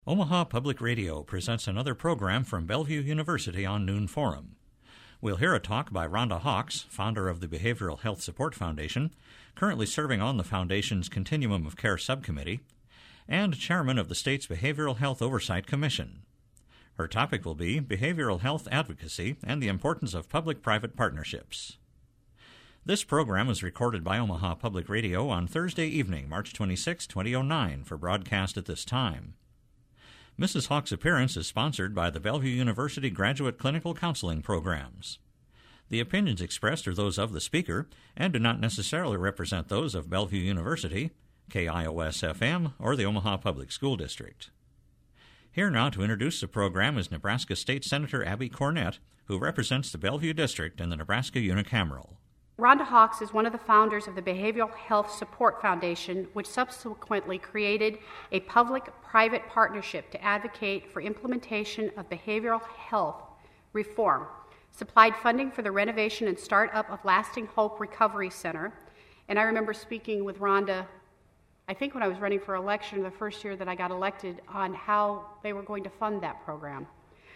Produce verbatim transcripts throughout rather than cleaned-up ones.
Omaha Public Radio presents another program from Bellevue University on Noon Forum. We'll hear a talk by Rhonda Hawks, founder of the Behavioral Health Support Foundation, currently serving on the Foundation's Continuum of Care Subcommittee, and chairman of the state's Behavioral Health Oversight Commission. Her topic will be behavioral health advocacy and the importance of public-private partnerships. This program was recorded by Omaha Public Radio on Thursday evening, March twenty-sixth, two thousand nine, for broadcast at this time. Missus Hawks' appearance is sponsored by the Bellevue University Graduate Clinical Counseling Programs. The opinions expressed are those of the speaker and do not necessarily represent those of Bellevue University, K I O S F M, or the Omaha Public School District. Here now to introduce the program is Nebraska State Senator Abby Cornett, who represents the Bellevue District in the Nebraska Unicameral. Rhonda Hawks is one of the founders of the Behavioral Health Support Foundation, which subsequently created a public-private partnership to advocate for implementation of behavioral health reform, supplied funding for the renovation and startup of Lasting Hope Recovery Center. And I remember speaking with Rhonda, I think when I was running for election the first year that I got elected, on how they were going to fund that program.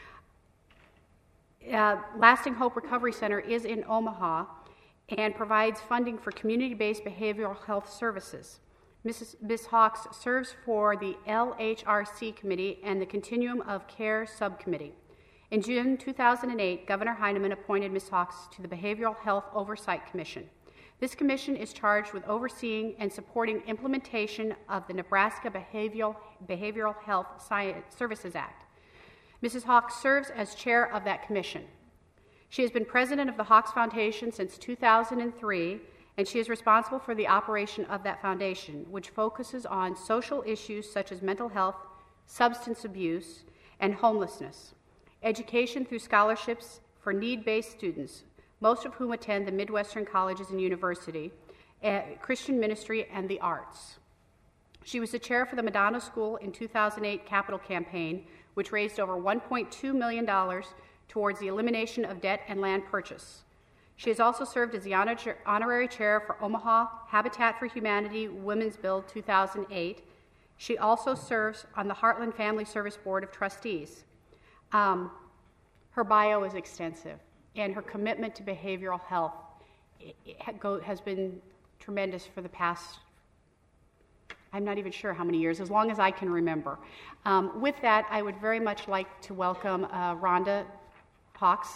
Uh, Lasting Hope Recovery Center is in Omaha and provides funding for community-based behavioral health services. Missus Miz Hawks serves for the L H R C Committee and the Continuum of Care Subcommittee. In June two thousand eight, Governor Heineman appointed Miz Hawks to the Behavioral Health Oversight Commission. This commission is charged with overseeing and supporting implementation of the Nebraska Behavioral, Behavioral Health Science Services Act. Missus Hawks serves as chair of that commission. She has been president of the Hawks Foundation since two thousand three, and she is responsible for the operation of that foundation, which focuses on social issues such as mental health, substance abuse, and homelessness, education through scholarships for need-based students, most of whom attend the Midwestern colleges and university, uh, Christian ministry, and the arts. She was the chair for the Madonna School in two thousand eight capital campaign, which raised over one point two million dollars towards the elimination of debt and land purchase. She has also served as the honor- honorary chair for Omaha Habitat for Humanity Women's Build two thousand eight. She also serves on the Heartland Family Service Board of Trustees. Um, her bio is extensive, and her commitment to behavioral health has been tremendous for the past, I'm not even sure how many years, as long as I can remember. Um, with that, I would very much like to welcome uh, Rhonda Hawks.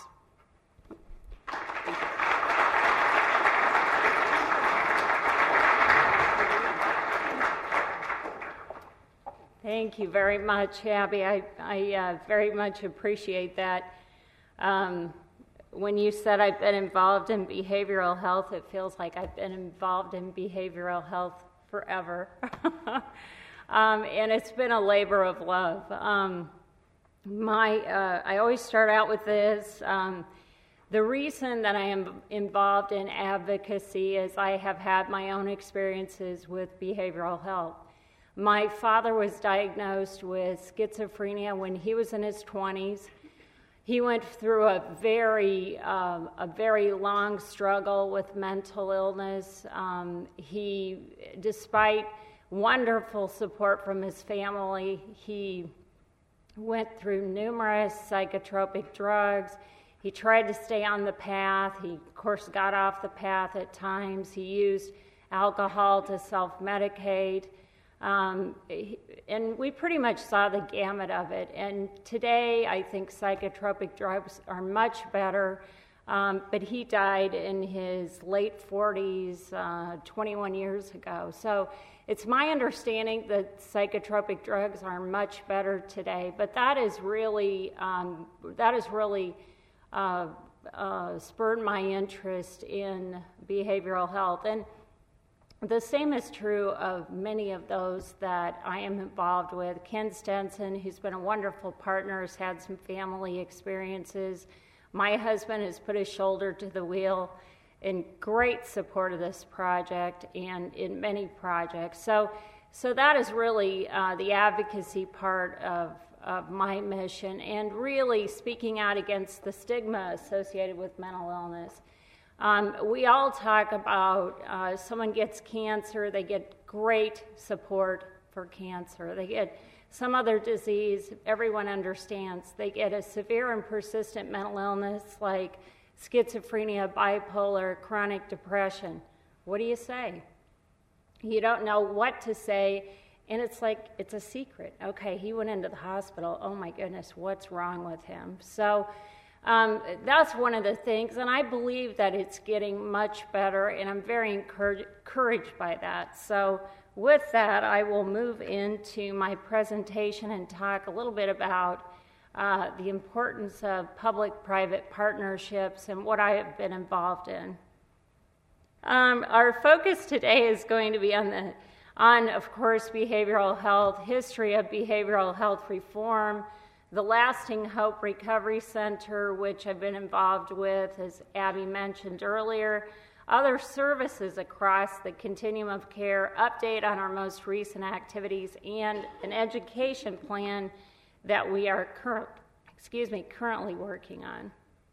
Thank you very much, Abby. I, I uh, very much appreciate that. Um, when you said I've been involved in behavioral health, it feels like I've been involved in behavioral health forever. um, and it's been a labor of love. Um, My, uh, I always start out with this. Um, the reason that I am involved in advocacy is I have had my own experiences with behavioral health. My father was diagnosed with schizophrenia when he was in his twenties. He went through a very, um, a very long struggle with mental illness. Um, he, despite wonderful support from his family, he went through numerous psychotropic drugs. He tried to stay on the path. He, of course, got off the path at times. He used alcohol to self-medicate. Um, and we pretty much saw the gamut of it. And today, I think psychotropic drugs are much better. Um, but he died in his late forties, uh, twenty-one years ago. So it's my understanding that psychotropic drugs are much better today, but that is really um, that has really uh, uh, spurred my interest in behavioral health. And the same is true of many of those that I am involved with. Ken Stenson, who's been a wonderful partner, has had some family experiences. My husband has put his shoulder to the wheel in great support of this project and in many projects. So so that is really uh, the advocacy part of, of my mission, and really speaking out against the stigma associated with mental illness. Um, we all talk about uh, someone gets cancer, they get great support for cancer. They get some other disease, everyone understands. They get a severe and persistent mental illness like schizophrenia, bipolar, chronic depression. What do you say? You don't know what to say, and it's like it's a secret. Okay, he went into the hospital. Oh my goodness, what's wrong with him? So um, that's one of the things, and I believe that it's getting much better, and I'm very encouraged, encouraged by that. So with that, I will move into my presentation and talk a little bit about uh, the importance of public-private partnerships and what I have been involved in. Um, our focus today is going to be on, the, on, of course, behavioral health, history of behavioral health reform, the Lasting Hope Recovery Center, which I've been involved with, as Abby mentioned earlier, other services across the continuum of care, update on our most recent activities, and an education plan that we are current, excuse me, currently working on.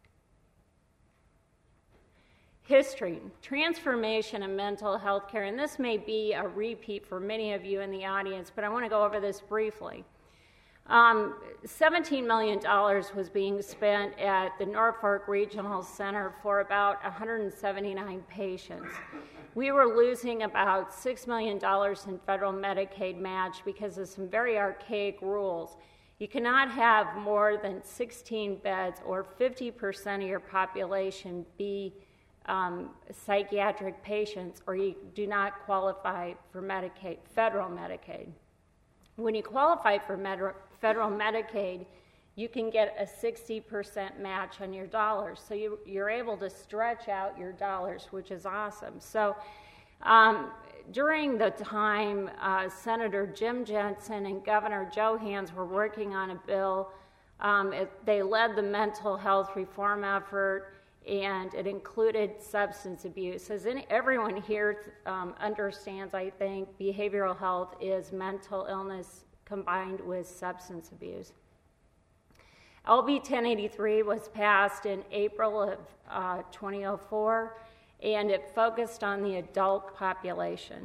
History, transformation in mental health care, and this may be a repeat for many of you in the audience, but I want to go over this briefly. Um, seventeen million dollars was being spent at the Norfolk Regional Center for about one hundred seventy-nine patients. We were losing about six million dollars in federal Medicaid match because of some very archaic rules. You cannot have more than sixteen beds or fifty percent of your population be um, psychiatric patients, or you do not qualify for Medicaid, federal Medicaid. When you qualify for med- federal Medicaid, you can get a sixty percent match on your dollars. So you, you're able to stretch out your dollars, which is awesome. So um, during the time, uh, Senator Jim Jensen and Governor Joe Hans were working on a bill. Um, it, they led the mental health reform effort, and it included substance abuse. As in, everyone here um, understands, I think, behavioral health is mental illness combined with substance abuse. L B ten eighty-three was passed in April of uh, twenty oh four, and it focused on the adult population.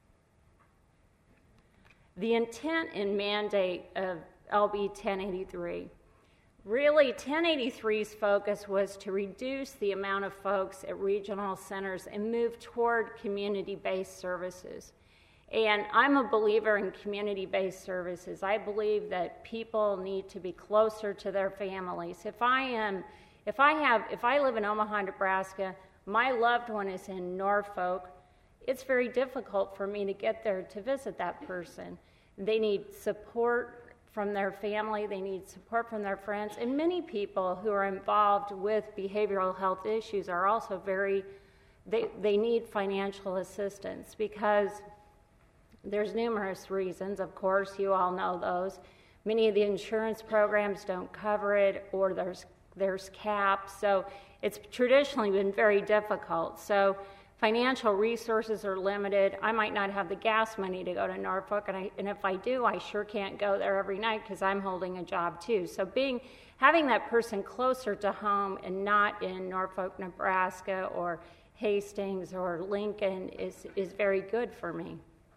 The intent and mandate of L B ten eighty-three, really, ten eighty-three's focus was to reduce the amount of folks at regional centers and move toward community-based services. And I'm a believer in community-based services. I believe that people need to be closer to their families. If I am, if I have, if I live in Omaha, Nebraska, my loved one is in Norfolk, it's very difficult for me to get there to visit that person. They need support from their family, they need support from their friends, and many people who are involved with behavioral health issues are also very, they, they need financial assistance because there's numerous reasons. Of course, you all know those. Many of the insurance programs don't cover it, or there's there's caps, so it's traditionally been very difficult. So financial resources are limited. I might not have the gas money to go to Norfolk, and, I, and if I do, I sure can't go there every night because I'm holding a job too. So being having that person closer to home and not in Norfolk, Nebraska, or Hastings or Lincoln is, is very good for me.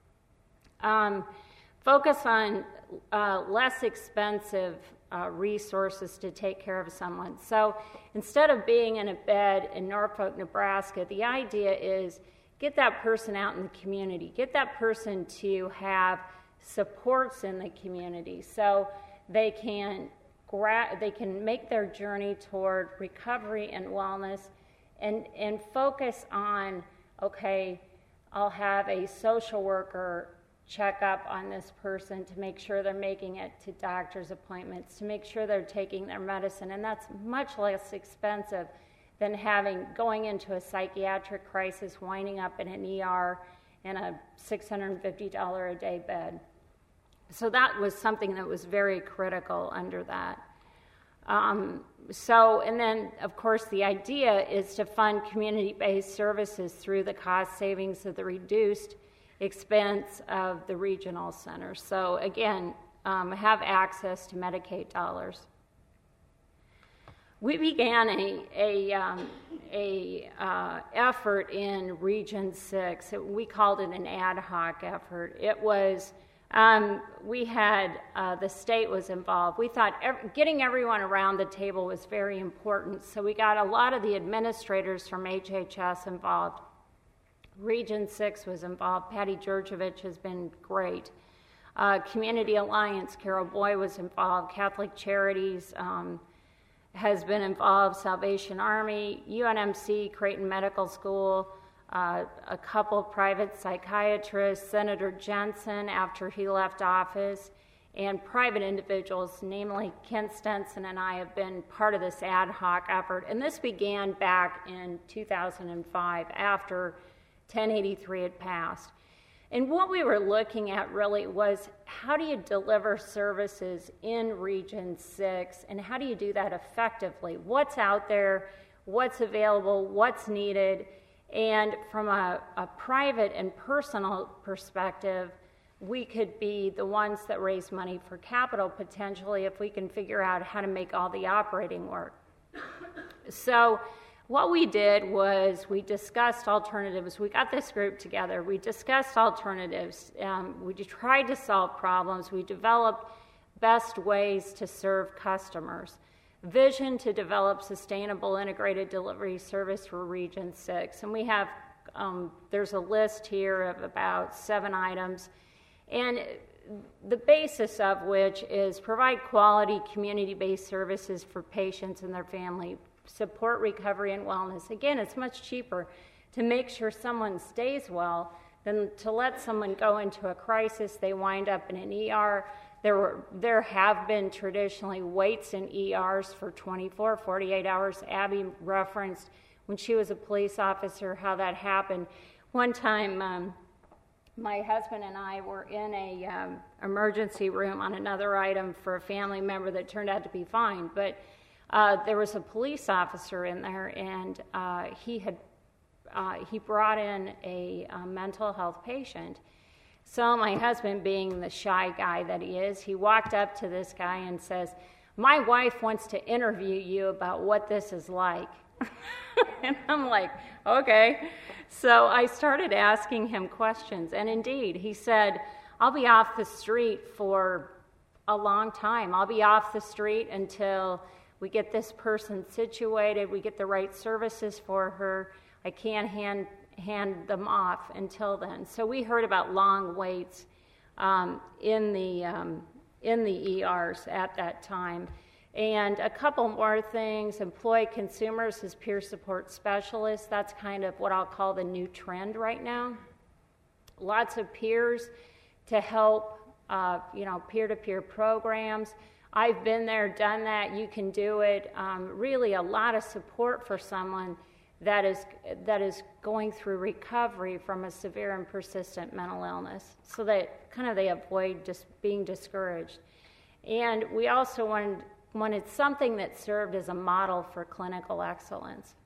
Um, focus on uh, less expensive uh, resources to take care of someone. So instead of being in a bed in Norfolk, Nebraska, the idea is get that person out in the community, get that person to have supports in the community so they can gra- they can make their journey toward recovery and wellness, and, and focus on, okay, I'll have a social worker check up on this person to make sure they're making it to doctor's appointments, to make sure they're taking their medicine, and that's much less expensive than having going into a psychiatric crisis, winding up in an E R in a six hundred fifty dollars a day bed. So that was something that was very critical under that. Um, so, and then, of course, the idea is to fund community-based services through the cost savings of the reduced expense of the regional center. So again, um, have access to Medicaid dollars. We began a, a, um, a uh, effort in Region six. It, we called it an ad hoc effort. It was Um, we had, uh, the state was involved. We thought ev- getting everyone around the table was very important, so we got a lot of the administrators from H H S involved. Region six was involved. Patty Georgievich has been great. Uh, Community Alliance, Carol Boy was involved. Catholic Charities um, has been involved. Salvation Army, U N M C, Creighton Medical School, uh, a couple private psychiatrists, Senator Jensen after he left office, and private individuals, namely Kent Stenson and I, have been part of this ad hoc effort. And this began back in two thousand five after ten eighty-three had passed. And what we were looking at really was, how do you deliver services in Region six, and how do you do that effectively? What's out there, what's available, what's needed, and from a, a private and personal perspective, we could be the ones that raise money for capital potentially if we can figure out how to make all the operating work. So what we did was we discussed alternatives. We got this group together. We discussed alternatives. Um, we tried to solve problems. We developed best ways to serve customers. Vision to develop sustainable integrated delivery service for Region six. And we have, um, there's a list here of about seven items. And the basis of which is provide quality community-based services for patients and their family, support recovery and wellness. Again, it's much cheaper to make sure someone stays well than to let someone go into a crisis, they wind up in an E R. There were, there have been traditionally waits in E Rs for twenty-four, forty-eight hours. Abby referenced when she was a police officer how that happened. One time, um, my husband and I were in a um, emergency room on another item for a family member that turned out to be fine, but uh, there was a police officer in there, and uh, he had uh, he brought in a, a mental health patient. So my husband, being the shy guy that he is, he walked up to this guy and says, "My wife wants to interview you about what this is like." And I'm like, okay. So I started asking him questions, and indeed, he said, "I'll be off the street for a long time. I'll be off the street until we get this person situated, we get the right services for her. I can't hand hand them off until then." So we heard about long waits um, in the um, in the E Rs at that time. And a couple more things: employ consumers as peer support specialists. That's kind of what I'll call the new trend right now. Lots of peers to help, uh, you know, peer-to-peer programs. I've been there, done that. You can do it. Um, really, a lot of support for someone that is that is going through recovery from a severe and persistent mental illness, so that kind of they avoid just being discouraged. And we also wanted wanted something that served as a model for clinical excellence.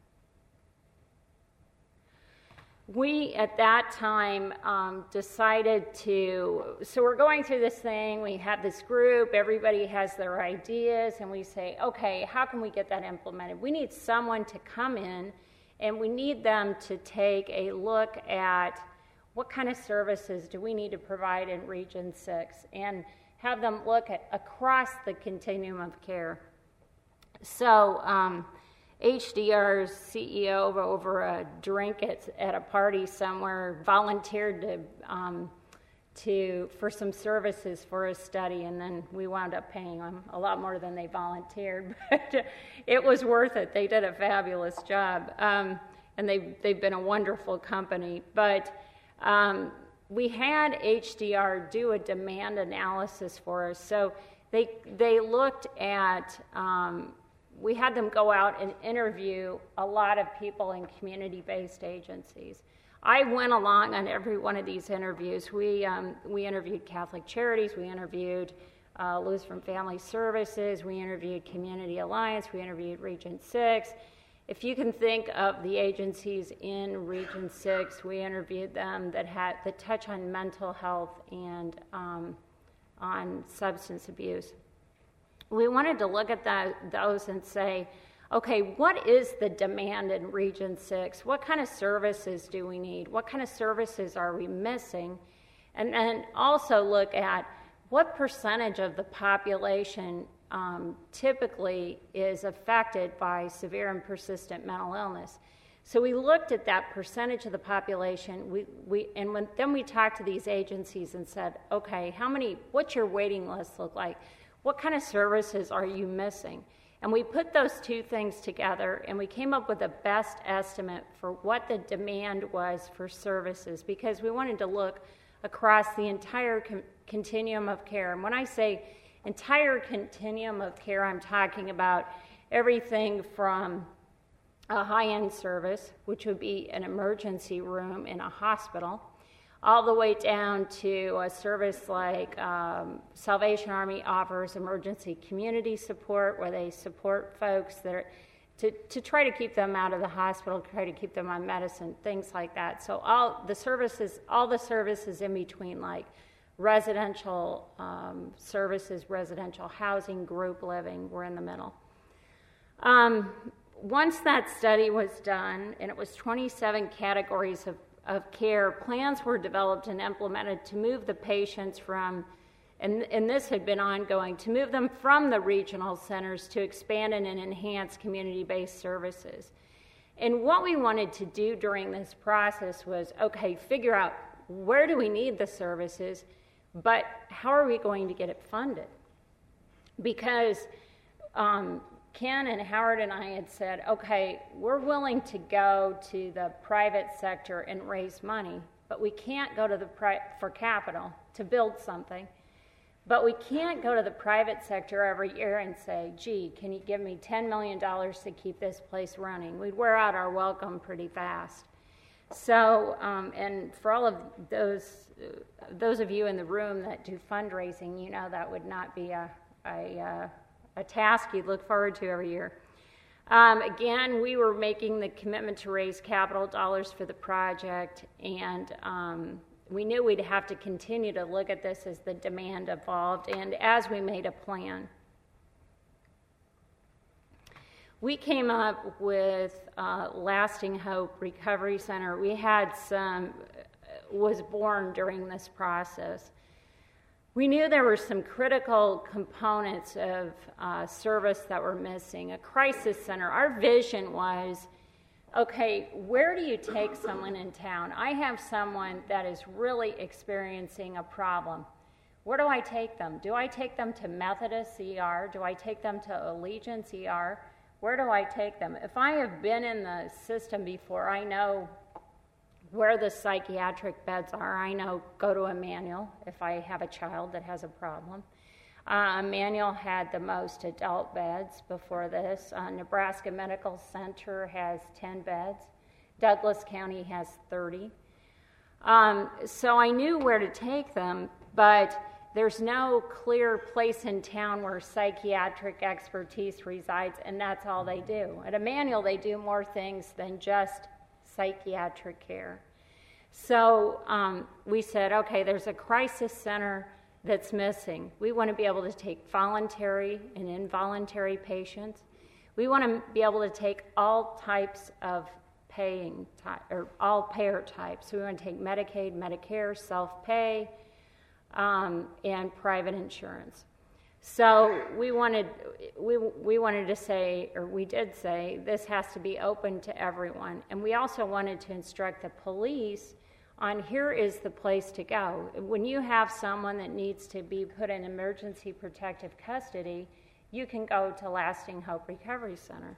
We, at that time, um, decided to, so we're going through this thing, we have this group, everybody has their ideas, and we say, okay, how can we get that implemented? We need someone to come in, and we need them to take a look at what kind of services do we need to provide in Region six, and have them look at across the continuum of care. So um, H D R's C E O over a drink at, at a party somewhere volunteered to um, to for some services for a study, and then we wound up paying them a lot more than they volunteered, but it was worth it. They did a fabulous job, um, and they they've been a wonderful company. But um, we had H D R do a demand analysis for us. So they they looked at, um, we had them go out and interview a lot of people in community-based agencies. I went along on every one of these interviews. We um, we interviewed Catholic Charities, we interviewed uh, Lutheran Family Services, we interviewed Community Alliance, we interviewed Region six. If you can think of the agencies in Region six, we interviewed them that had that touch on mental health and um, on substance abuse. We wanted to look at that, those and say, okay, what is the demand in Region six? What kind of services do we need? What kind of services are we missing? And then also look at what percentage of the population um, typically is affected by severe and persistent mental illness. So we looked at that percentage of the population, we, we, and when, then we talked to these agencies and said, okay, how many, what's your waiting list look like? What kind of services are you missing? And we put those two things together, and we came up with a best estimate for what the demand was for services, because we wanted to look across the entire com- continuum of care. And when I say entire continuum of care, I'm talking about everything from a high-end service, which would be an emergency room in a hospital, all the way down to a service like um, Salvation Army offers emergency community support, where they support folks that are, to, to try to keep them out of the hospital, try to keep them on medicine, things like that. So all the services, all the services in between, like residential um, services, residential housing, group living, were in the middle. Um, once that study was done, and it was twenty-seven categories of of care, plans were developed and implemented to move the patients from, and, and this had been ongoing, to move them from the regional centers to expand and enhance community-based services. And what we wanted to do during this process was, okay, figure out where do we need the services, but how are we going to get it funded? Because um, Ken and Howard and I had said, okay, we're willing to go to the private sector and raise money, but we can't go to the pri- for capital to build something. But we can't go to the private sector every year and say, gee, can you give me ten million dollars to keep this place running? We'd wear out our welcome pretty fast. So, um, and for all of those uh, those of you in the room that do fundraising, you know that would not be a, a uh, a task you'd look forward to every year. Um, again, we were making the commitment to raise capital dollars for the project, and um, we knew we'd have to continue to look at this as the demand evolved and as we made a plan. We came up with uh, Lasting Hope Recovery Center. We had some, was born during this process. We knew there were some critical components of uh, service that were missing. A crisis center. Our vision was, okay, where do you take someone in town? I have someone that is really experiencing a problem. Where do I take them? Do I take them to Methodist E R? Do I take them to Allegiance E R? Where do I take them? If I have been in the system before, I know where the psychiatric beds are. I know, go to Emmanuel if I have a child that has a problem. Uh, Emmanuel had the most adult beds before this. Uh, Nebraska Medical Center has ten beds. Douglas County has thirty. Um, so I knew where to take them, but there's no clear place in town where psychiatric expertise resides, and that's all they do. At Emmanuel, they do more things than just psychiatric care. So um, we said, okay, there's a crisis center that's missing. We want to be able to take voluntary and involuntary patients. We want to be able to take all types of paying, ty- or all payer types. So we want to take Medicaid, Medicare, self-pay, um, and private insurance. So we wanted, we, we wanted to say, or we did say, this has to be open to everyone. And we also wanted to instruct the police on here is the place to go. When you have someone that needs to be put in emergency protective custody, you can go to Lasting Hope Recovery Center.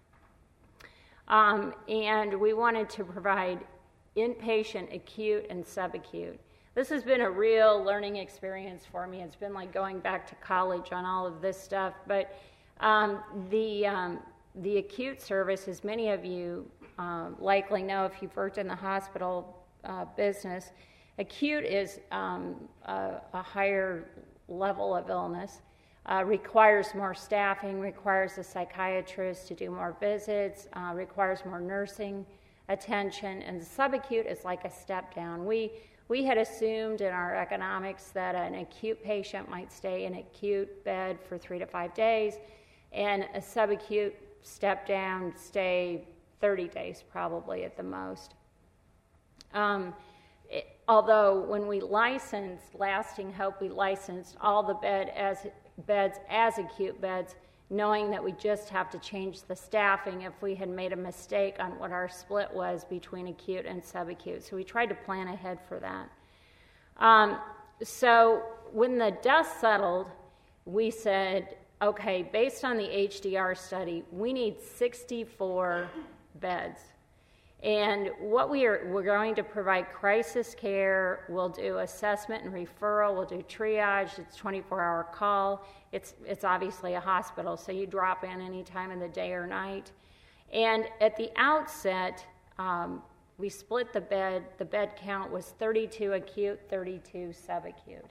Um, and we wanted to provide inpatient, acute, and subacute. This has been a real learning experience for me. It's been like going back to college on all of this stuff. But um, the um, the acute service, as many of you uh, likely know if you've worked in the hospital uh, business, acute is um, a, a higher level of illness, uh, requires more staffing, requires a psychiatrist to do more visits, uh, requires more nursing attention, and the subacute is like a step down. We We had assumed in our economics that an acute patient might stay in an acute bed for three to five days, and a subacute step down, stay thirty days probably at the most. Um, it, although when we licensed Lasting Hope, we licensed all the bed as, beds as acute beds, knowing that we just have to change the staffing if we had made a mistake on what our split was between acute and subacute. So we tried to plan ahead for that. Um, so when the dust settled, we said, okay, based on the H D R study, we need sixty-four beds. And what we are, we're going to provide crisis care, we'll do assessment and referral, we'll do triage, it's twenty-four hour call. It's, it's obviously a hospital, so you drop in any time of the day or night. And at the outset, um, we split the bed. The bed count was thirty-two acute, thirty-two subacute.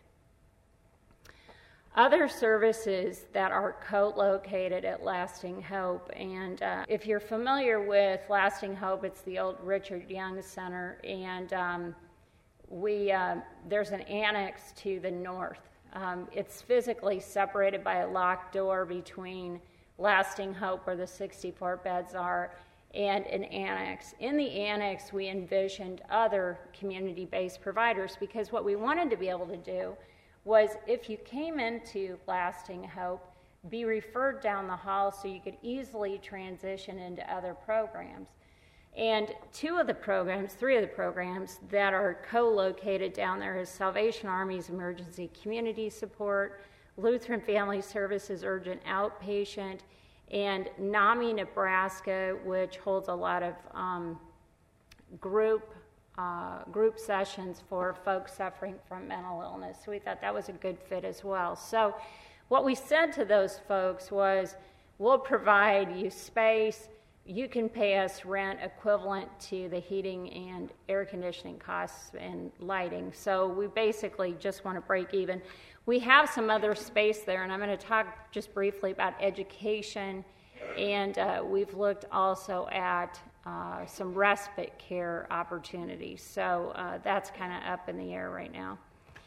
Other services that are co-located at Lasting Hope, and uh, if you're familiar with Lasting Hope, it's the old Richard Young Center, and um, we uh, there's an annex to the north. Um, it's physically separated by a locked door between Lasting Hope, where the sixty-four beds are, and an annex. In the annex, we envisioned other community-based providers, because what we wanted to be able to do was, if you came into Lasting Hope, be referred down the hall so you could easily transition into other programs. And two of the programs, three of the programs that are co-located down there is Salvation Army's Emergency Community Support, Lutheran Family Services Urgent Outpatient, and NAMI Nebraska, which holds a lot of um, group Uh, group sessions for folks suffering from mental illness. So we thought that was a good fit as well. So what we said to those folks was, we'll provide you space, you can pay us rent equivalent to the heating and air conditioning costs and lighting. So we basically just want to break even. We have some other space there, and I'm going to talk just briefly about education, and uh, we've looked also at Uh, some respite care opportunities. So uh, that's kind of up in the air right now.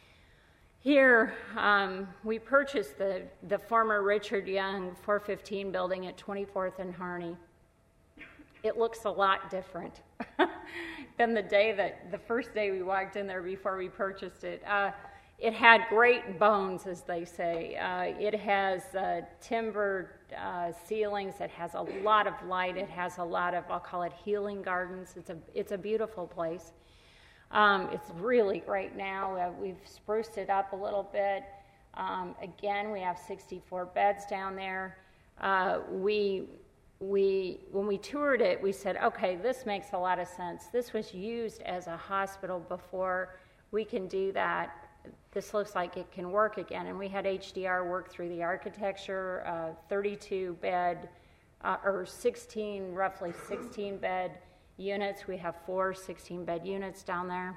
Here, um, we purchased the, the former Richard Young four fifteen building at twenty-fourth and Harney. It looks a lot different than the day that, the first day we walked in there before we purchased it. Uh, it had great bones, as they say. Uh, it has uh, timber uh, ceilings. It has a lot of light. It has a lot of, I'll call it healing gardens. It's a, it's a beautiful place. Um, it's really great now. Uh, we've spruced it up a little bit. Um, again, we have sixty-four beds down there. Uh, we, we, when we toured it, we said, okay, this makes a lot of sense. This was used as a hospital before. We can do that. This looks like it can work again. And we had H D R work through the architecture, uh, thirty-two bed, uh, or sixteen, roughly sixteen bed units. We have four sixteen bed units down there.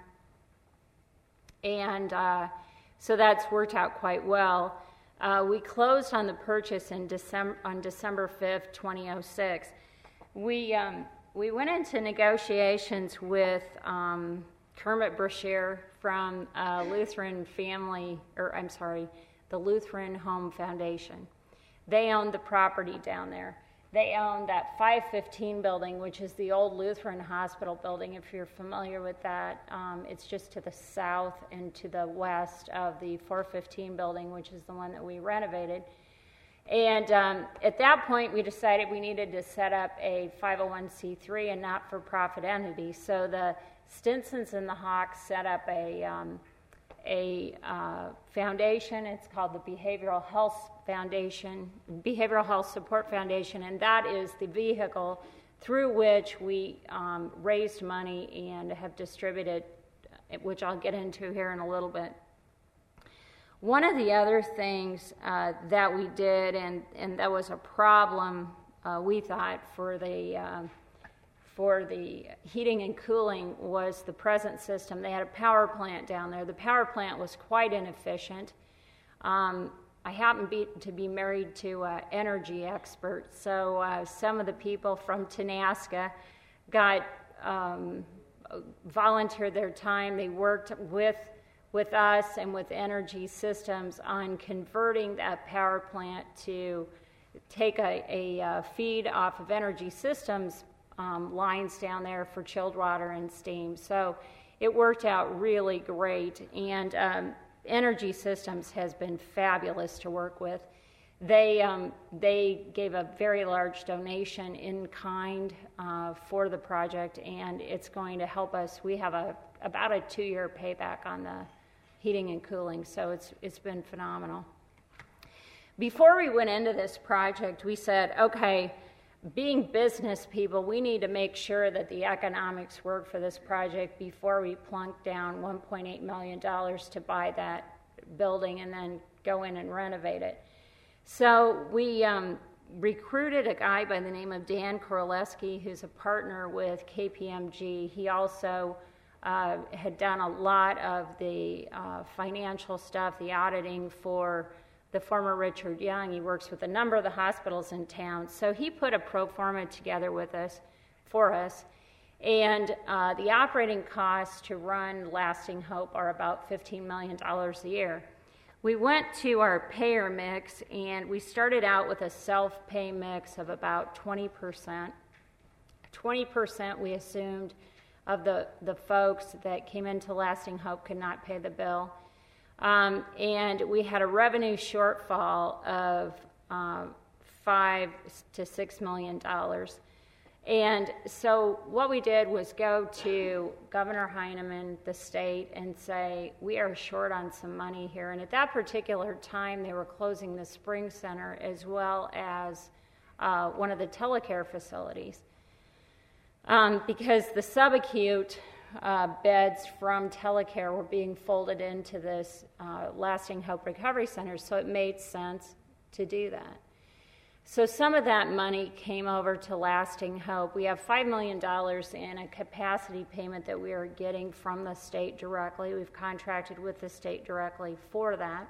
And uh, so that's worked out quite well. Uh, we closed on the purchase in December, on December fifth, twenty oh six. We, um, we went into negotiations with um, Kermit Brashear from uh, Lutheran Family, or I'm sorry, the Lutheran Home Foundation. They owned the property down there. They own that five fifteen building, which is the old Lutheran Hospital building, if you're familiar with that. Um, it's just to the south and to the west of the four fifteen building, which is the one that we renovated. And um, at that point, we decided we needed to set up a five oh one c three and not-for-profit entity. So the Stinsons and the Hawks set up a, um, a uh, foundation. It's called the Behavioral Health Foundation, Behavioral Health Support Foundation, and that is the vehicle through which we um, raised money and have distributed, which I'll get into here in a little bit. One of the other things uh, that we did, and, and that was a problem, uh, we thought, for the uh, for the heating and cooling, was the present system. They had a power plant down there. The power plant was quite inefficient. Um, I happen be, to be married to an energy expert, so uh, some of the people from Tenaska got um, volunteered their time. They worked with with us and with Energy Systems on converting that power plant to take a, a, a feed off of Energy Systems um, lines down there for chilled water and steam. So it worked out really great. And um, Energy Systems has been fabulous to work with. They um, they gave a very large donation in kind uh, for the project, and it's going to help us. We have a about a two-year payback on the heating and cooling, so it's it's been phenomenal. Before we went into this project, we said, okay, being business people, we need to make sure that the economics work for this project before we plunk down one point eight million dollars to buy that building and then go in and renovate it. So we um, recruited a guy by the name of Dan Koroleski, who's a partner with K P M G. He also uh, had done a lot of the uh, financial stuff, the auditing for the former Richard Young. He works with a number of the hospitals in town. So he put a pro forma together with us, for us, and uh, the operating costs to run Lasting Hope are about fifteen million dollars a year. We went to our payer mix, and we started out with a self-pay mix of about twenty percent. twenty percent we assumed of the, the folks that came into Lasting Hope could not pay the bill. Um, and we had a revenue shortfall of uh, five to six million dollars. And so what we did was go to Governor Heineman, the state, and say, we are short on some money here. And at that particular time, they were closing the Spring Center as well as uh, one of the telecare facilities. Um, because the subacute uh, beds from telecare were being folded into this uh, Lasting Hope Recovery Center, so it made sense to do that. So some of that money came over to Lasting Hope. We have five million dollars in a capacity payment that we are getting from the state directly. We've contracted with the state directly for that.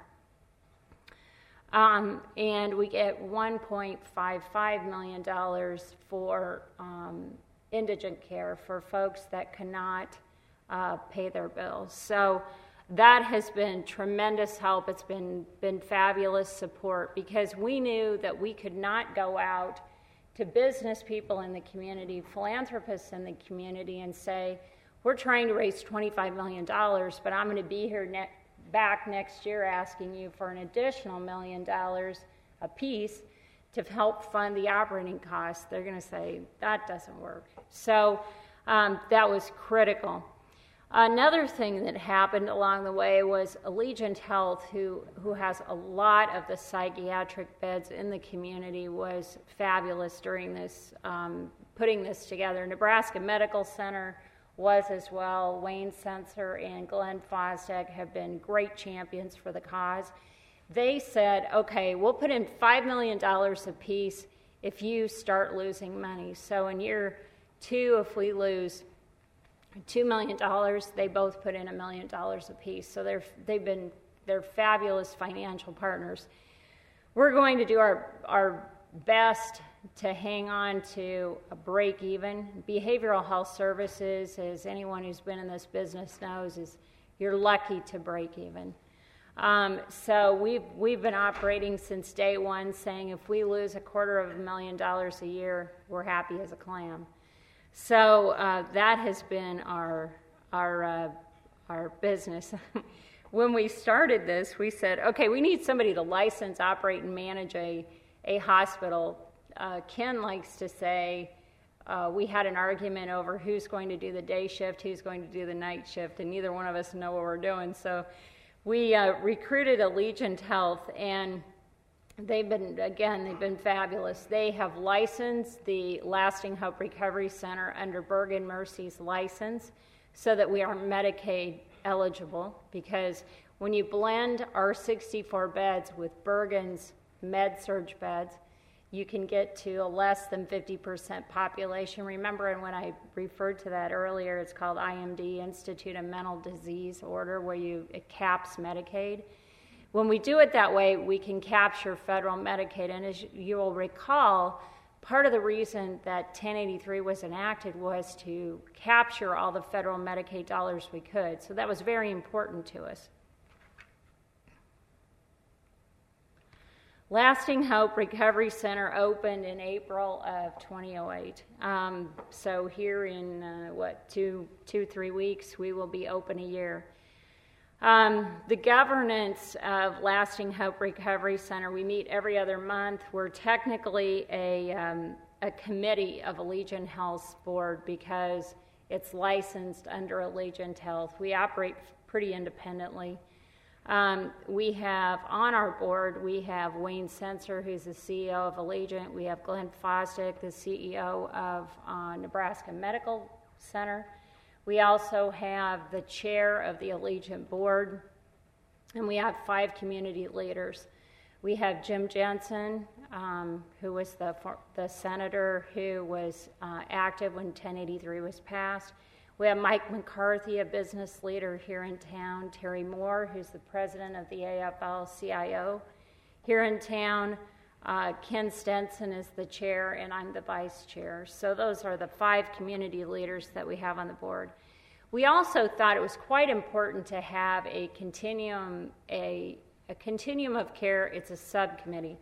Um, and we get one point five five million dollars for um, indigent care for folks that cannot uh, pay their bills. So that has been tremendous help. It's been, been fabulous support because we knew that we could not go out to business people in the community, philanthropists in the community, and say, we're trying to raise twenty-five million dollars, but I'm going to be here ne- back next year asking you for an additional million dollars apiece to help fund the operating costs. They're going to say, that doesn't work. So um, that was critical. Another thing that happened along the way was Allegiant Health, who, who has a lot of the psychiatric beds in the community, was fabulous during this, um, putting this together. Nebraska Medical Center was as well. Wayne Sensor and Glenn Fosdek have been great champions for the cause. They said, okay, we'll put in five million dollars apiece if you start losing money. So in year two, if we lose two million dollars, they both put in a million dollars apiece. So they're, they've been, they're fabulous financial partners. We're going to do our, our best to hang on to a break even. Behavioral health services, as anyone who's been in this business knows, is you're lucky to break even. Um, so we've, we've been operating since day one saying if we lose a quarter of a million dollars a year, we're happy as a clam. So uh, that has been our, our, uh, our business. When we started this, we said, okay, we need somebody to license, operate, and manage a, a hospital. Uh, Ken likes to say, uh, we had an argument over who's going to do the day shift, who's going to do the night shift, and neither one of us know what we're doing. So we uh, recruited Allegiant Health, and they've been, again, they've been fabulous. They have licensed the Lasting Hope Recovery Center under Bergen Mercy's license so that we are Medicaid eligible, because when you blend our sixty-four beds with Bergen's med-surg beds, you can get to a less than fifty percent population. Remember, and when I referred to that earlier, it's called I M D, Institute of Mental Disease Order, where you it caps Medicaid. When we do it that way, we can capture federal Medicaid. And as you will recall, part of the reason that ten eighty-three was enacted was to capture all the federal Medicaid dollars we could. So that was very important to us. Lasting Hope Recovery Center opened in April of twenty oh eight. Um, so here in, uh, what, two, two, three weeks, we will be open a year. Um, the governance of Lasting Hope Recovery Center, we meet every other month. We're technically a, um, a committee of Allegiant Health's board because it's licensed under Allegiant Health. We operate pretty independently. Um, we have on our board, we have Wayne Sensor, who's the C E O of Allegiant. We have Glenn Fosdick, the C E O of uh, Nebraska Medical Center. We also have the chair of the Allegiant board, and we have five community leaders. We have Jim Jensen, um, who was the, the senator who was uh, active when ten eighty-three was passed. We have Mike McCarthy, a business leader here in town. Terry Moore, who's the president of the A F L C I O here in town. Uh, Ken Stenson is the chair, and I'm the vice chair. So those are the five community leaders that we have on the board. We also thought it was quite important to have a continuum, a, a continuum of care. It's a subcommittee.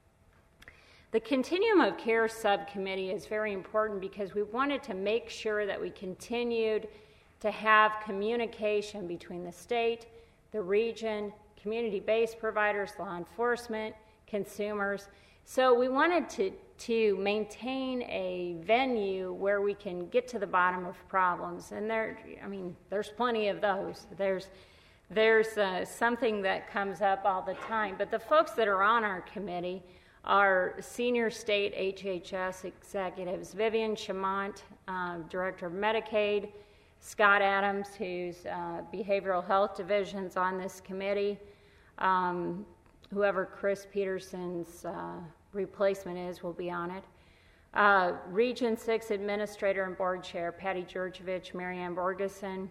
The Continuum of Care subcommittee is very important because we wanted to make sure that we continued to have communication between the state, the region, community-based providers, law enforcement, consumers. So we wanted to, to maintain a venue where we can get to the bottom of problems. And there, I mean, there's plenty of those. There's, there's uh, something that comes up all the time. But the folks that are on our committee are senior state H H S executives, Vivian Chamont, uh, Director of Medicaid, Scott Adams, who's uh, Behavioral Health Division's on this committee, um, whoever Chris Peterson's uh, replacement is will be on it. Uh, Region six Administrator and Board Chair, Patty Georgievich, Marianne Borgeson,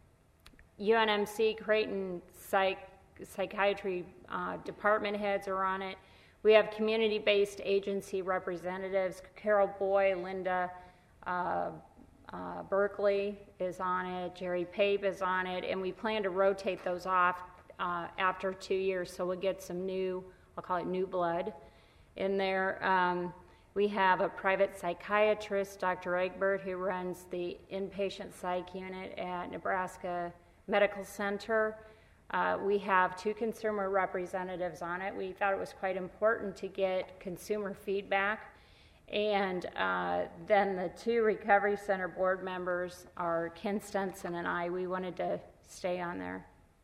U N M C Creighton Psych, Psychiatry uh, Department heads are on it. We have community-based agency representatives. Carol Boy, Linda uh, uh, Berkeley is on it. Jerry Pape is on it. And we plan to rotate those off uh, after two years, so we'll get some new, I'll call it new blood in there. Um, we have a private psychiatrist, Doctor Egbert, who runs the inpatient psych unit at Nebraska Medical Center. Uh, we have two consumer representatives on it. We thought it was quite important to get consumer feedback. And uh, then the two Recovery Center board members are Ken Stenson and I. We wanted to stay on there.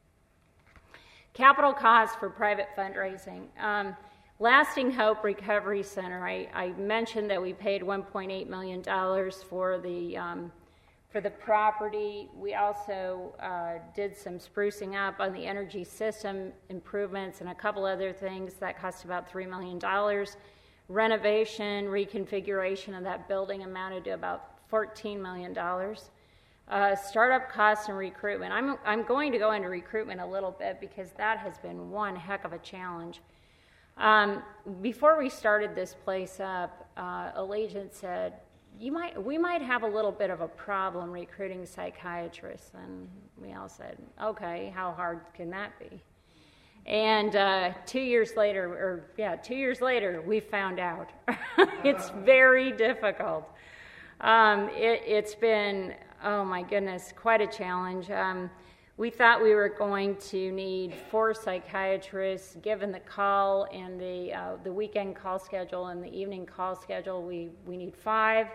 Capital costs for private fundraising. Um, Lasting Hope Recovery Center, I, I mentioned that we paid one point eight million dollars for the um, For the property. We also uh, did some sprucing up on the energy system improvements and a couple other things that cost about three million dollars. Renovation, reconfiguration of that building amounted to about fourteen million dollars. Uh, startup costs and recruitment. I'm, I'm going to go into recruitment a little bit because that has been one heck of a challenge. Um, before we started this place up, uh, Allegiant said, You might, we might have a little bit of a problem recruiting psychiatrists. And we all said, okay, how hard can that be? And uh, two years later, or yeah, two years later, we found out. It's very difficult. Um, it, it's been, oh my goodness, quite a challenge. Um, we thought we were going to need four psychiatrists. Given the call and the uh, the weekend call schedule and the evening call schedule, we, we need five.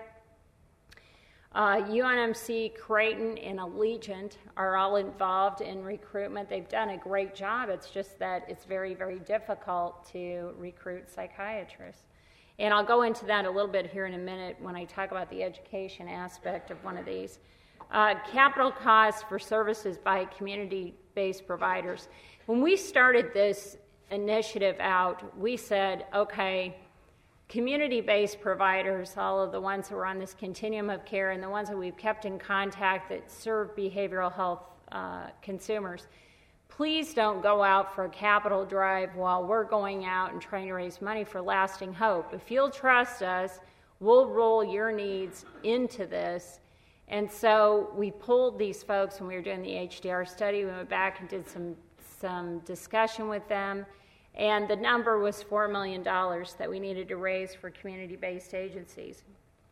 Uh, U N M C, Creighton, and Allegiant are all involved in recruitment. They've done a great job. It's just that it's very, very difficult to recruit psychiatrists. And I'll go into that a little bit here in a minute when I talk about the education aspect of one of these. Uh, capital costs for services by community-based providers. When we started this initiative out, we said, okay, community-based providers, all of the ones who are on this continuum of care and the ones that we've kept in contact that serve behavioral health uh, consumers, please don't go out for a capital drive while we're going out and trying to raise money for Lasting Hope. If you'll trust us, we'll roll your needs into this. And so we pulled these folks when we were doing the H D R study. We went back and did some, some discussion with them. And the number was four million dollars that we needed to raise for community-based agencies.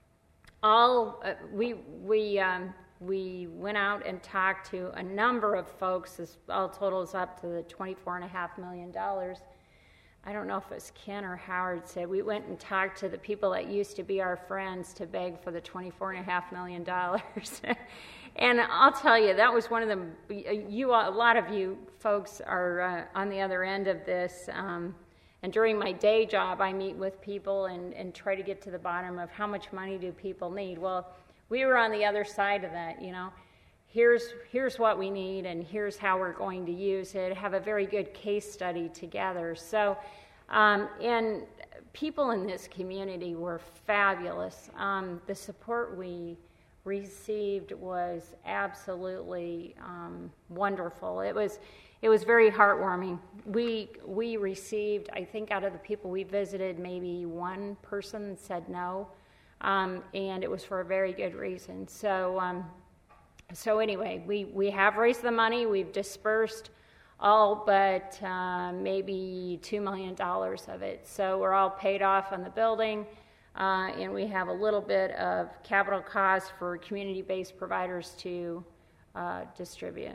All uh, we we um, we went out and talked to a number of folks. This all totals up to the twenty-four and a half million dollars. I don't know if it was Ken or Howard said we went and talked to the people that used to be our friends to beg for the twenty-four and a half million dollars. And I'll tell you, that was one of the, you, a lot of you folks are uh, on the other end of this. Um, and during my day job, I meet with people and, and try to get to the bottom of how much money do people need. Well, we were on the other side of that, you know. Here's, here's what we need, and here's how we're going to use it, have a very good case study together. So, um, and people in this community were fabulous. Um, the support we received was absolutely um, wonderful. It was it was very heartwarming. We we received, I think, out of the people we visited, maybe one person said no, um, and it was for a very good reason. So um, so anyway, we we have raised the money. We've dispersed all but uh, maybe two million dollars of it. So we're all paid off on the building. Uh, and we have a little bit of capital costs for community-based providers to uh, distribute.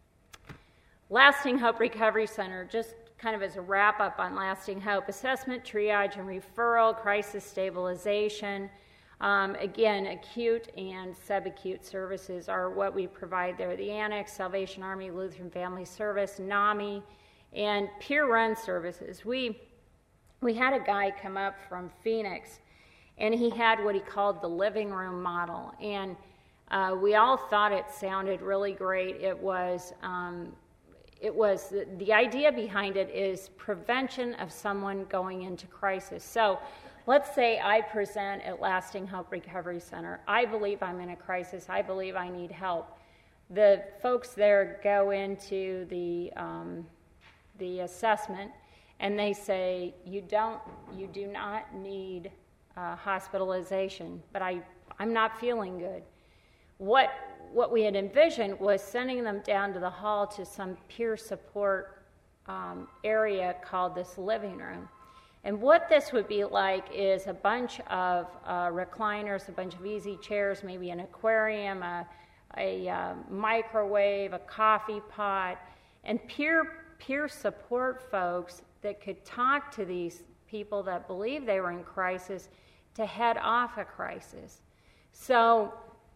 Lasting Hope Recovery Center, just kind of as a wrap-up on Lasting Hope, assessment, triage, and referral, crisis stabilization. Um, again, acute and subacute services are what we provide there. The Annex, Salvation Army, Lutheran Family Service, NAMI, and peer-run services. We, we had a guy come up from Phoenix, and he had what he called the living room model. And uh, we all thought it sounded really great. It was, um, it was the, the idea behind it is prevention of someone going into crisis. So let's say I present at Lasting Hope Recovery Center. I believe I'm in a crisis. I believe I need help. The folks there go into the, um, the assessment, and they say, you don't, you do not need Uh, hospitalization, but I, I'm not feeling good. What, what we had envisioned was sending them down to the hall to some peer support um, area called this living room. And what this would be like is a bunch of uh, recliners, a bunch of easy chairs, maybe an aquarium, a, a uh, microwave, a coffee pot, and peer, peer support folks that could talk to these people that believe they were in crisis to head off a crisis. So,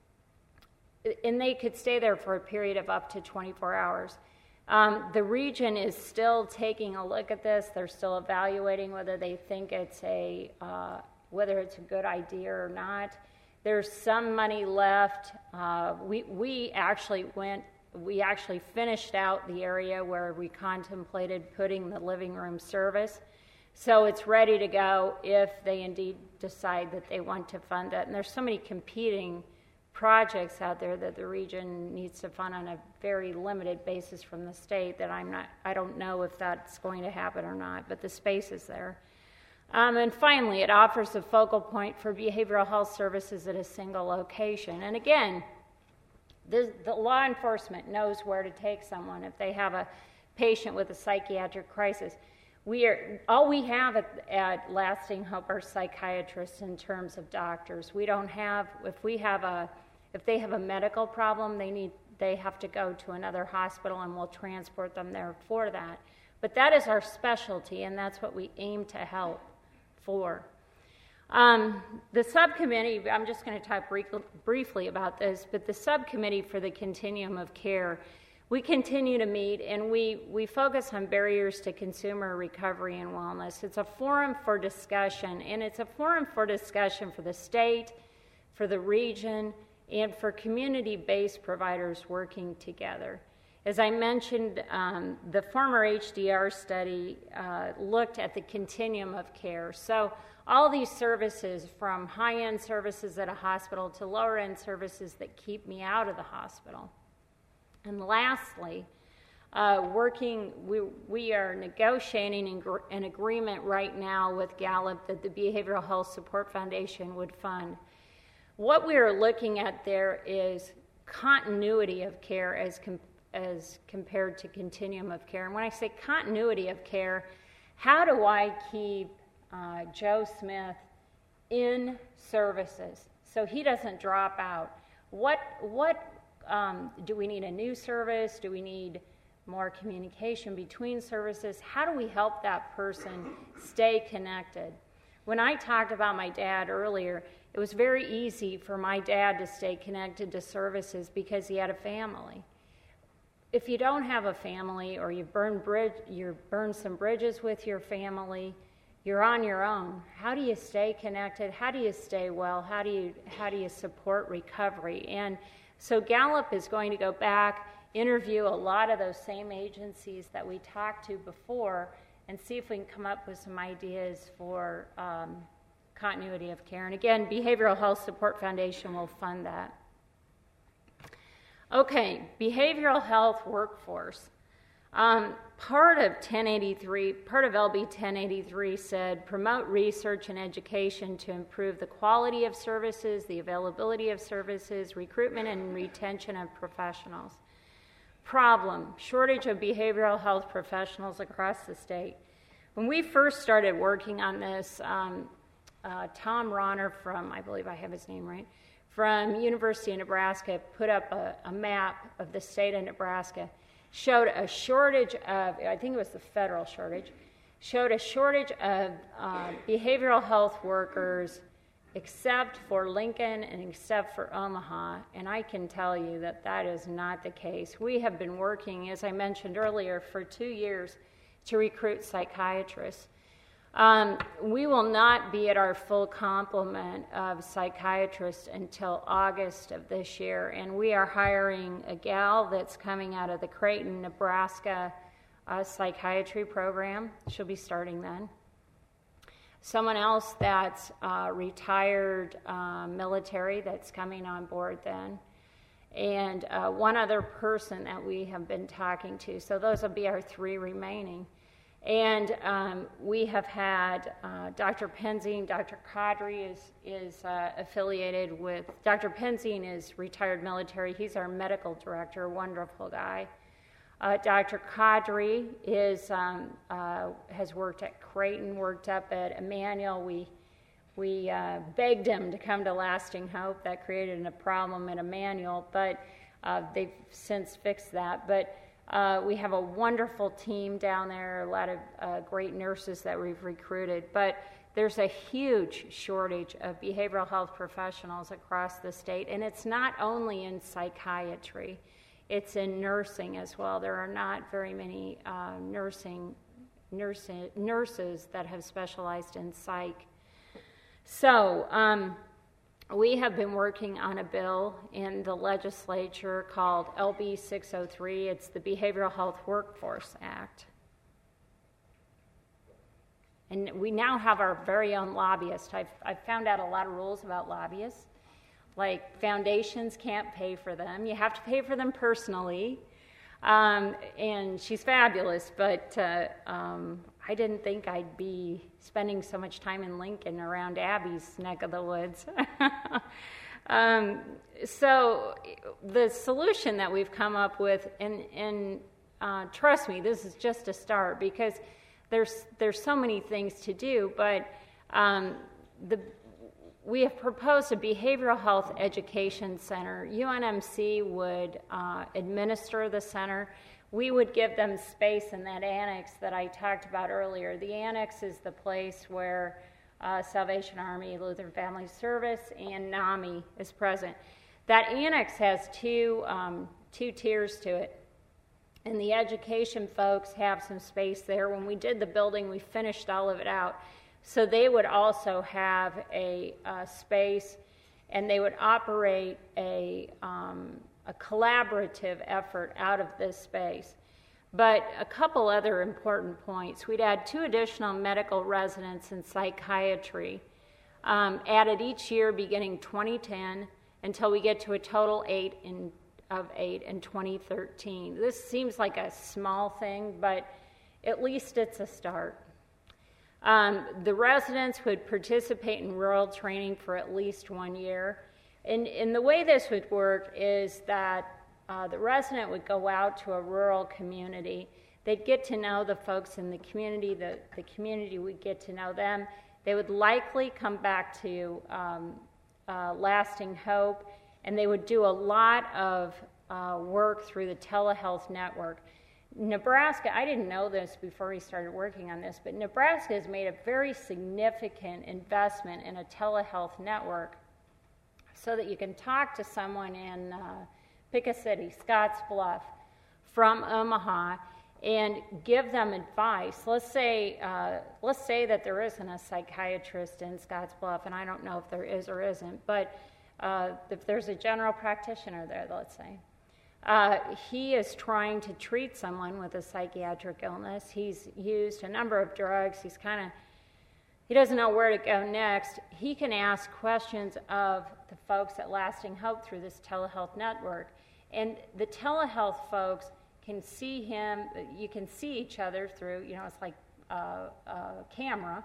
and they could stay there for a period of up to twenty-four hours. Um, the region is still taking a look at this. They're still evaluating whether they think it's a, uh, whether it's a good idea or not. There's some money left. Uh, we, we actually went, we actually finished out the area where we contemplated putting the living room service. So it's ready to go if they indeed decide that they want to fund it. And there's so many competing projects out there that the region needs to fund on a very limited basis from the state that I'm not, I don't know if that's going to happen or not, but the space is there. Um, and finally, it offers a focal point for behavioral health services at a single location. And again, the, the law enforcement knows where to take someone if they have a patient with a psychiatric crisis. We are, all we have at, at Lasting Hope are psychiatrists in terms of doctors. We don't have, if we have a, if they have a medical problem, they need, they have to go to another hospital and we'll transport them there for that. But that is our specialty, and that's what we aim to help for. Um, the subcommittee, I'm just going to talk brief, briefly about this, but the subcommittee for the Continuum of Care, we continue to meet, and we, we focus on barriers to consumer recovery and wellness. It's a forum for discussion, and it's a forum for discussion for the state, for the region, and for community-based providers working together. As I mentioned, um, the former H D R study uh, looked at the continuum of care. So all these services, from high-end services at a hospital to lower-end services that keep me out of the hospital. And lastly, uh, working, we, we are negotiating an, gr- an agreement right now with Gallup that the Behavioral Health Support Foundation would fund. What we are looking at there is continuity of care as, com- as compared to continuum of care. And when I say continuity of care, How do I keep uh, Joe Smith in services so he doesn't drop out? What, what um, do we need a new service? Do we need more communication between services? How do we help that person stay connected? When I talked about my dad earlier, it was very easy for my dad to stay connected to services because he had a family. If you don't have a family, or you've burned, bridge, you've burned some bridges with your family, you're on your own. How do you stay connected? How do you stay well? How do you, how do you support recovery? And so Gallup is going to go back, interview a lot of those same agencies that we talked to before, and see if we can come up with some ideas for um, continuity of care. And again, Behavioral Health Support Foundation will fund that. Okay, behavioral health workforce. Um, part of ten eighty-three, part of L B ten eighty-three said, promote research and education to improve the quality of services, the availability of services, recruitment and retention of professionals. Problem, shortage of behavioral health professionals across the state. When we first started working on this, um, uh, Tom Ronner from, I believe I have his name right, from University of Nebraska put up a, a map of the state of Nebraska, showed a shortage of, I think it was the federal shortage, showed a shortage of uh, behavioral health workers except for Lincoln and except for Omaha, and I can tell you that that is not the case. We have been working, as I mentioned earlier, for two years to recruit psychiatrists. Um, we will not be at our full complement of psychiatrists until August of this year, and we are hiring a gal that's coming out of the Creighton, Nebraska uh, psychiatry program. She'll be starting then. Someone else that's uh, retired uh, military that's coming on board then, and uh, one other person that we have been talking to. So those will be our three remaining. And um, we have had uh, Doctor Penzing. Doctor Kadri is, is uh, affiliated with, Doctor Penzing is retired military. He's our medical director, wonderful guy. Uh, Doctor Kadri is, um, uh, has worked at Creighton, worked up at Emmanuel. We, we uh, begged him to come to Lasting Hope. That created a problem at Emmanuel, but uh, they've since fixed that. But uh, we have a wonderful team down there, a lot of uh, great nurses that we've recruited. But there's a huge shortage of behavioral health professionals across the state, and it's not only in psychiatry. It's in nursing as well. There are not very many uh, nursing nurses, nurses that have specialized in psych. So um, we have been working on a bill in the legislature called L B six oh three. It's the Behavioral Health Workforce Act. And we now have our very own lobbyist. I've, I've found out a lot of rules about lobbyists. Like foundations can't pay for them. You have to pay for them personally. Um, and she's fabulous, but uh, um, I didn't think I'd be spending so much time in Lincoln around Abby's neck of the woods. um, so the solution that we've come up with, and, and uh, trust me, this is just a start because there's, there's so many things to do, but um, the we have proposed a behavioral health education center. U N M C would uh, administer the center. We would give them space in that annex that I talked about earlier. The annex is the place where uh, Salvation Army, Lutheran Family Service, and NAMI is present. That annex has two, um, two tiers to it. And the education folks have some space there. When we did the building, we finished all of it out. So they would also have a uh, space, and they would operate a, um, a collaborative effort out of this space. But a couple other important points. We'd add two additional medical residents in psychiatry, um, added each year beginning twenty ten until we get to a total eight in, of eight in twenty thirteen. This seems like a small thing, but at least it's a start. Um, the residents would participate in rural training for at least one year. And, and the way this would work is that uh, the resident would go out to a rural community. They'd get to know the folks in the community, the, the community would get to know them. They would likely come back to um, uh, Lasting Hope, and they would do a lot of uh, work through the telehealth network. Nebraska, I didn't know this before we started working on this, but Nebraska has made a very significant investment in a telehealth network so that you can talk to someone in uh, pick a city, Scottsbluff, from Omaha, and give them advice. Let's say, uh, let's say that there isn't a psychiatrist in Scottsbluff, and I don't know if there is or isn't, but uh, if there's a general practitioner there, let's say, uh, he is trying to treat someone with a psychiatric illness. He's used a number of drugs. He's kind of, he doesn't know where to go next. He can ask questions of the folks at Lasting Hope through this telehealth network. And the telehealth folks can see him, you can see each other through, you know, it's like a, a camera.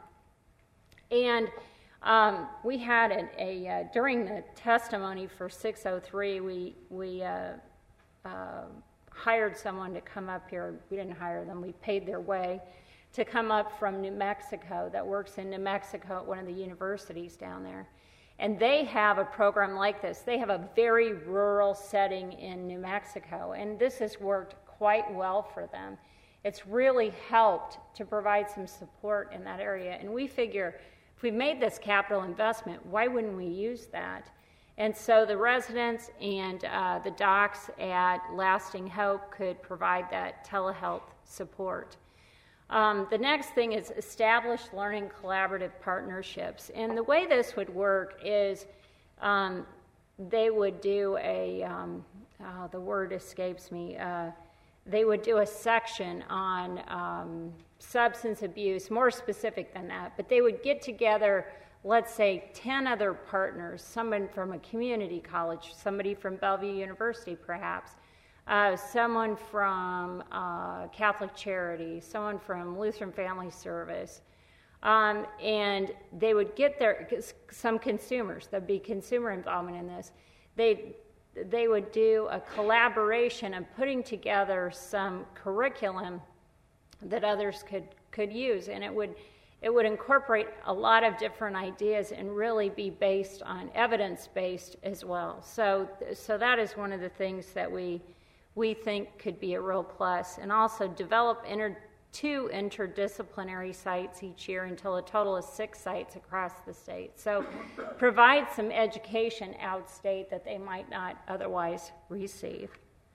And um, we had a, a uh, during the testimony for six oh three, we, we uh, uh, hired someone to come up here. We didn't hire them, we paid their way to come up from New Mexico that works in New Mexico at one of the universities down there. And they have a program like this. They have a very rural setting in New Mexico, and this has worked quite well for them. It's really helped to provide some support in that area. And we figure if we made this capital investment, why wouldn't we use that? And so the residents and uh, the docs at Lasting Hope could provide that telehealth support. Um, the next thing is establish learning collaborative partnerships. And the way this would work is um, they would do a, um, oh, the word escapes me, uh, they would do a section on um, substance abuse, more specific than that, but they would get together, let's say, ten other partners, someone from a community college, somebody from Bellevue University perhaps, Uh, someone from uh, Catholic Charities, someone from Lutheran Family Service, um, and they would get their, some consumers, there'd be consumer involvement in this. They, they would do a collaboration of putting together some curriculum that others could, could use, and it would, it would incorporate a lot of different ideas and really be based on evidence-based as well. So, so that is one of the things that we we think could be a real plus, and also develop inter- two interdisciplinary sites each year until a total of six sites across the state. So provide some education outstate that they might not otherwise receive.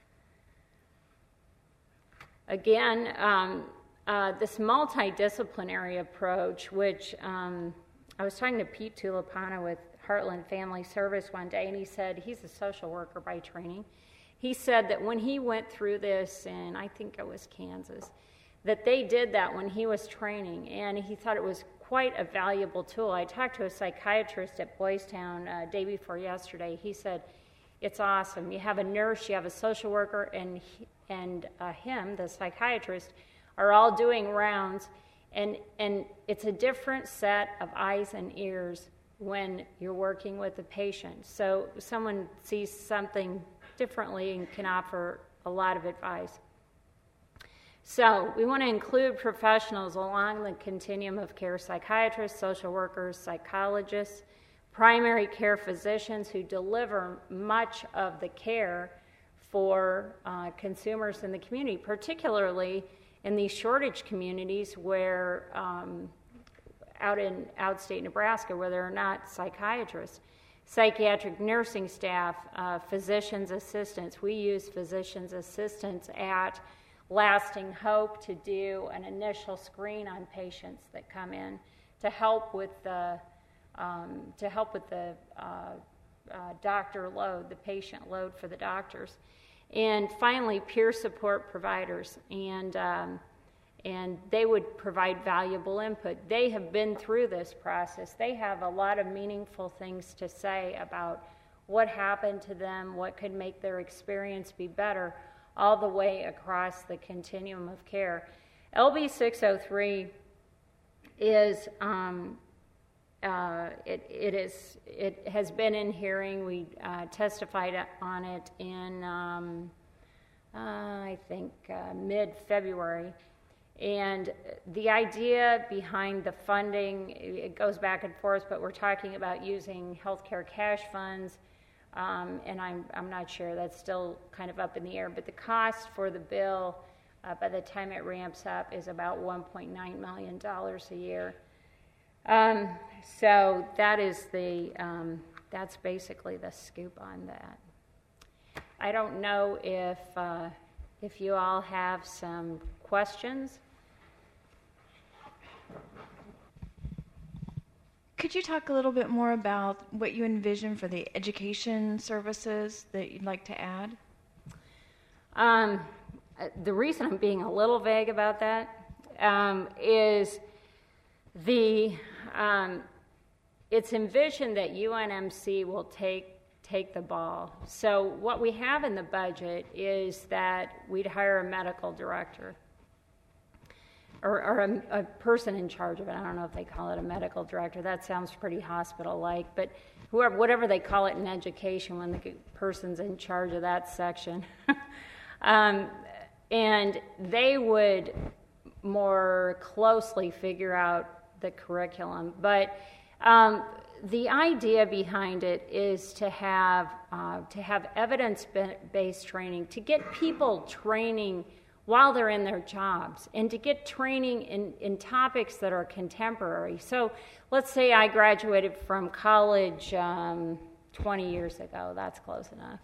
Again, um, uh, this multidisciplinary approach, which um, I was talking to Pete Tulipana with Heartland Family Service one day, and he said he's a social worker by training. He said that when he went through this in, I think it was Kansas, that they did that when he was training, and he thought it was quite a valuable tool. I talked to a psychiatrist at Boys Town uh, day before yesterday. He said, it's awesome. You have a nurse, you have a social worker, and, he, and uh, him, the psychiatrist, are all doing rounds, and, and it's a different set of eyes and ears when you're working with the patient. So someone sees something differently and can offer a lot of advice. So we want to include professionals along the continuum of care: psychiatrists, social workers, psychologists, primary care physicians who deliver much of the care for uh, consumers in the community, particularly in these shortage communities where um, out in outstate Nebraska where there are not psychiatrists. Psychiatric nursing staff, uh, physician's assistants. We use physician's assistants at Lasting Hope to do an initial screen on patients that come in to help with the um, to help with the uh, uh, doctor load, the patient load for the doctors. And finally, peer support providers, and um, and they would provide valuable input. They have been through this process. They have a lot of meaningful things to say about what happened to them, what could make their experience be better, all the way across the continuum of care. L B six oh three is, um, uh, it, it is, it has been in hearing. We uh, testified on it in um, uh, I think, uh, mid-February. And the idea behind the funding, it goes back and forth, but we're talking about using healthcare cash funds, um, and I'm, I'm not sure, that's still kind of up in the air, but the cost for the bill uh, by the time it ramps up is about one point nine million dollars a year. Um, so that is the, um, that's basically the scoop on that. I don't know if, uh, if you all have some questions. Could you talk a little bit more about what you envision for the education services that you'd like to add? Um, the reason I'm being a little vague about that um, is the um, it's envisioned that U N M C will take take the ball. So what we have in the budget is that we'd hire a medical director. Or, or a, a person in charge of it. I don't know if they call it a medical director. That sounds pretty hospital-like. But whoever, whatever they call it in education, when the person's in charge of that section, um, and they would more closely figure out the curriculum. But um, the idea behind it is to have uh, to have evidence-based training, to get people training while they're in their jobs, and to get training in, in topics that are contemporary. So let's say I graduated from college um, twenty years ago, that's close enough.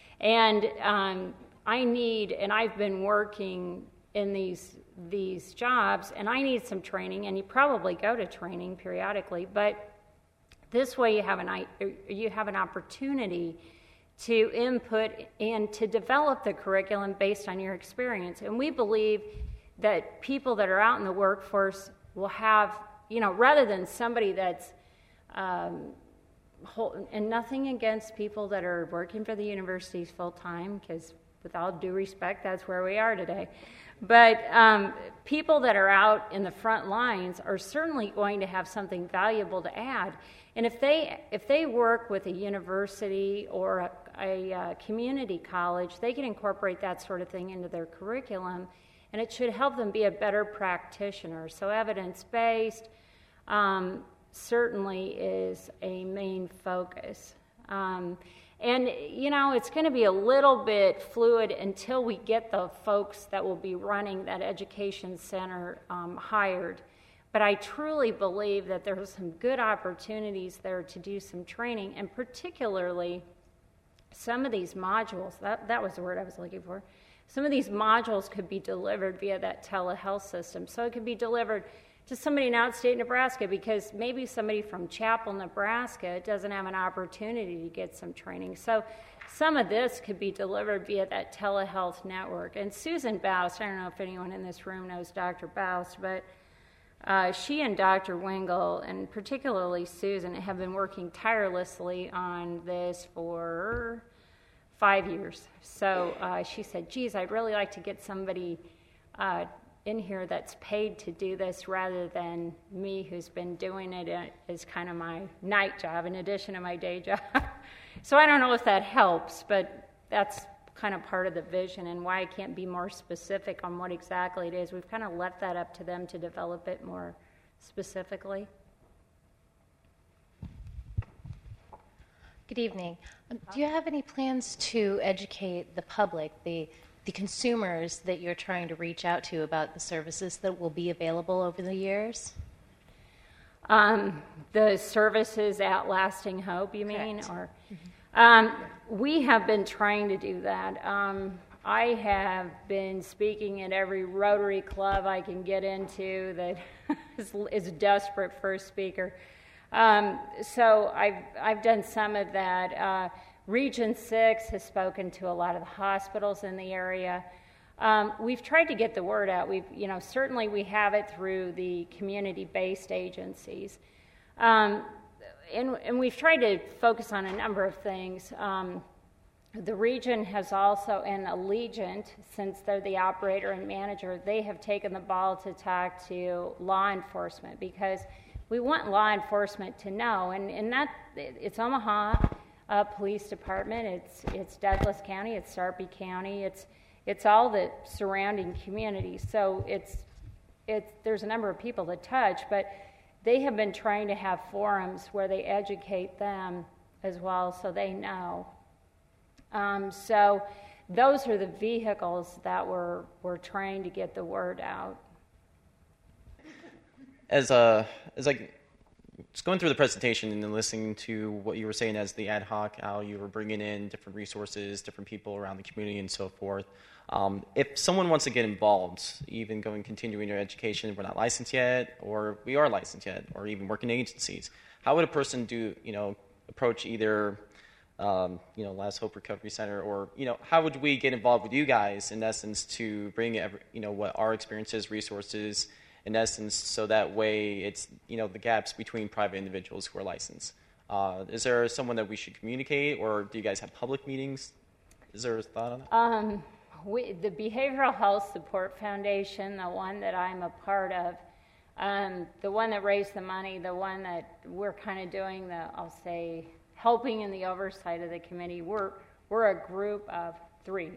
And um, I need, and I've been working in these, these jobs, and I need some training, and you probably go to training periodically, but this way you have an, you have an opportunity to input and to develop the curriculum based on your experience. And we believe that people that are out in the workforce will have, you know, rather than somebody that's, um, whole, and nothing against people that are working for the universities full-time, because with all due respect, that's where we are today. But um, people that are out in the front lines are certainly going to have something valuable to add. And if they if they work with a university or a, a, a community college, they can incorporate that sort of thing into their curriculum, and it should help them be a better practitioner. So evidence-based um, certainly is a main focus. Um, and, you know, it's going to be a little bit fluid until we get the folks that will be running that education center um, hired. But I truly believe that there are some good opportunities there to do some training, and particularly some of these modules, that, that was the word I was looking for, some of these modules could be delivered via that telehealth system. So it could be delivered to somebody in outstate Nebraska, because maybe somebody from Chapel, Nebraska doesn't have an opportunity to get some training. So some of this could be delivered via that telehealth network. And Susan Baust, I don't know if anyone in this room knows Doctor Baust, but Uh, she and Doctor Wingle, and particularly Susan, have been working tirelessly on this for five years. So uh, she said, geez, I'd really like to get somebody uh, in here that's paid to do this rather than me, who's been doing it as kind of my night job in addition to my day job. So I don't know if that helps, but that's kind of part of the vision, and why I can't be more specific on what exactly it is. We've kind of left that up to them to develop it more specifically. Good evening. Um, do you have any plans to educate the public, the the consumers that you're trying to reach out to, about the services that will be available over the years? Um, the services at Lasting Hope, you mean? Correct. Or um, we have been trying to do that. Um, I have been speaking at every Rotary Club I can get into that is, is desperate for a speaker. Um, so I've I've done some of that. Uh, Region six has spoken to a lot of the hospitals in the area. Um, we've tried to get the word out. We've, you know, certainly we have it through the community-based agencies. Um, and, and we've tried to focus on a number of things. Um, the region has also, and Allegiant, since they're the operator and manager, they have taken the ball to talk to law enforcement, because we want law enforcement to know, and, and that, it's Omaha uh, Police Department, it's it's Douglas County, it's Sarpy County, it's it's all the surrounding community. So it's it's there's a number of people to touch, but they have been trying to have forums where they educate them as well, so they know. Um, so those are the vehicles that we're we're trying to get the word out. As uh, as like just going through the presentation and then listening to what you were saying as the ad hoc, how you were bringing in different resources, different people around the community, and so forth. Um, if someone wants to get involved, even going continuing their education, we're not licensed yet, or we are licensed yet, or even working agencies, how would a person do, you know, approach either, um, you know, Last Hope Recovery Center, or, you know, how would we get involved with you guys, in essence, to bring, every, you know, what our experiences, resources, in essence, so that way it's, you know, the gaps between private individuals who are licensed. Uh, is there someone that we should communicate, or do you guys have public meetings? Is there a thought on that? Um, we, the Behavioral Health Support Foundation, the one that I'm a part of, um, the one that raised the money, the one that we're kind of doing the, I'll say, helping in the oversight of the committee, we're, we're a group of three.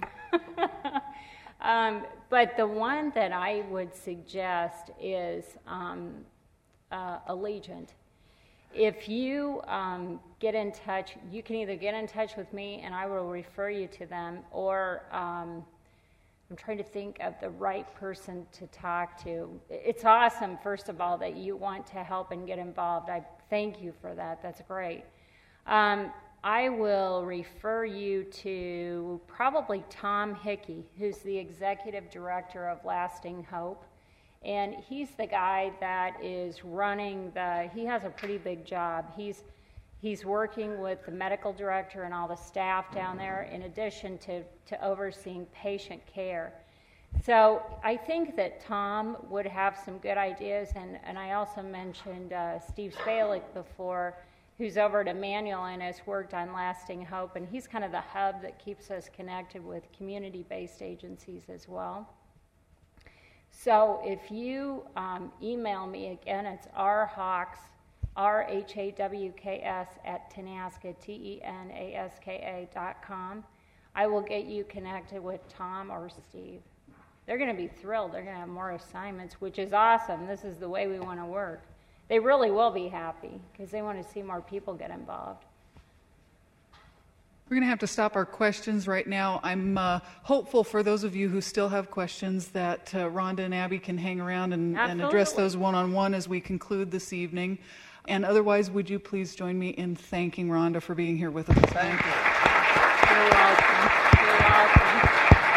Um, but the one that I would suggest is um, uh, Allegiant. If you um, get in touch, you can either get in touch with me and I will refer you to them, or um, I'm trying to think of the right person to talk to. It's awesome, first of all, that you want to help and get involved. I thank you for that. That's great. Um, I will refer you to probably Tom Hickey, who's the executive director of Lasting Hope. And he's the guy that is running the, he has a pretty big job. He's, he's working with the medical director and all the staff down there, in addition to, to overseeing patient care. So I think that Tom would have some good ideas, and, and I also mentioned uh, Steve Spalick before, who's over at Emmanuel and has worked on Lasting Hope, and he's kind of the hub that keeps us connected with community-based agencies as well. So if you um, email me, again, it's rhawks, R H A W K S, at Tenaska, T E N A S K A dot com. I will get you connected with Tom or Steve. They're going to be thrilled. They're going to have more assignments, which is awesome. This is the way we want to work. They really will be happy because they want to see more people get involved. We're going to have to stop our questions right now. I'm uh, hopeful for those of you who still have questions that uh, Rhonda and Abby can hang around and, and address those one-on-one as we conclude this evening. And otherwise, would you please join me in thanking Rhonda for being here with us? Thank you. You're welcome. You're welcome.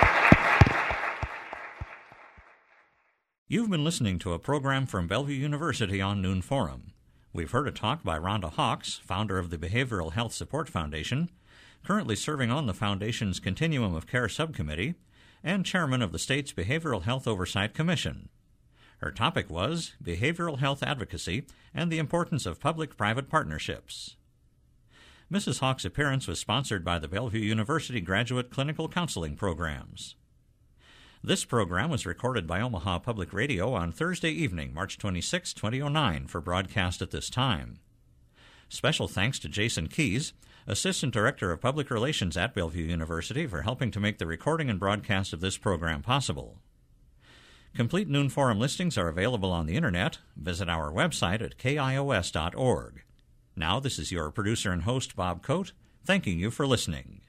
You've been listening to a program from Bellevue University on Noon Forum. We've heard a talk by Rhonda Hawks, founder of the Behavioral Health Support Foundation, currently serving on the Foundation's Continuum of Care Subcommittee, and chairman of the state's Behavioral Health Oversight Commission. Her topic was behavioral health advocacy and the importance of public-private partnerships. Missus Hawks' appearance was sponsored by the Bellevue University Graduate Clinical Counseling Programs. This program was recorded by Omaha Public Radio on Thursday evening, March twenty-sixth, two thousand nine, for broadcast at this time. Special thanks to Jason Keys, Assistant Director of Public Relations at Bellevue University, for helping to make the recording and broadcast of this program possible. Complete Noon Forum listings are available on the Internet. Visit our website at K I O S dot org. Now, this is your producer and host, Bob Coate, thanking you for listening.